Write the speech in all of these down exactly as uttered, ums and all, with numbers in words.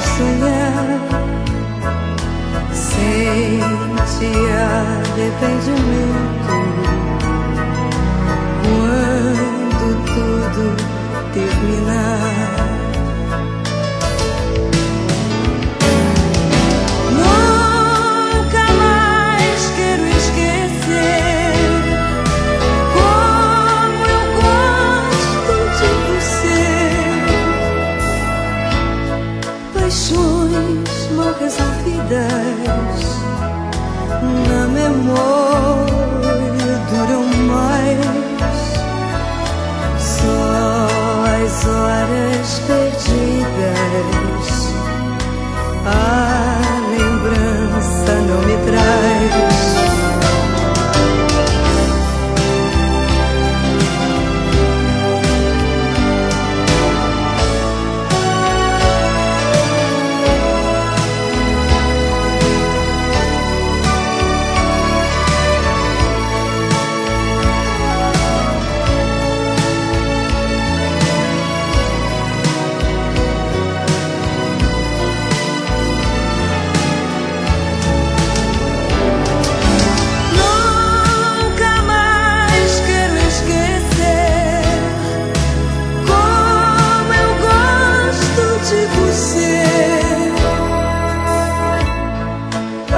sonhar sente arrependimento quando tudo terminar. Nunca mais quero esquecer como eu gosto de você. Paixões mal resolvidas na memória duram mais. Só as horas perdidas a lembrança não me traz.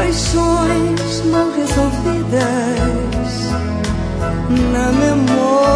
Paixões mal resolvidas na memória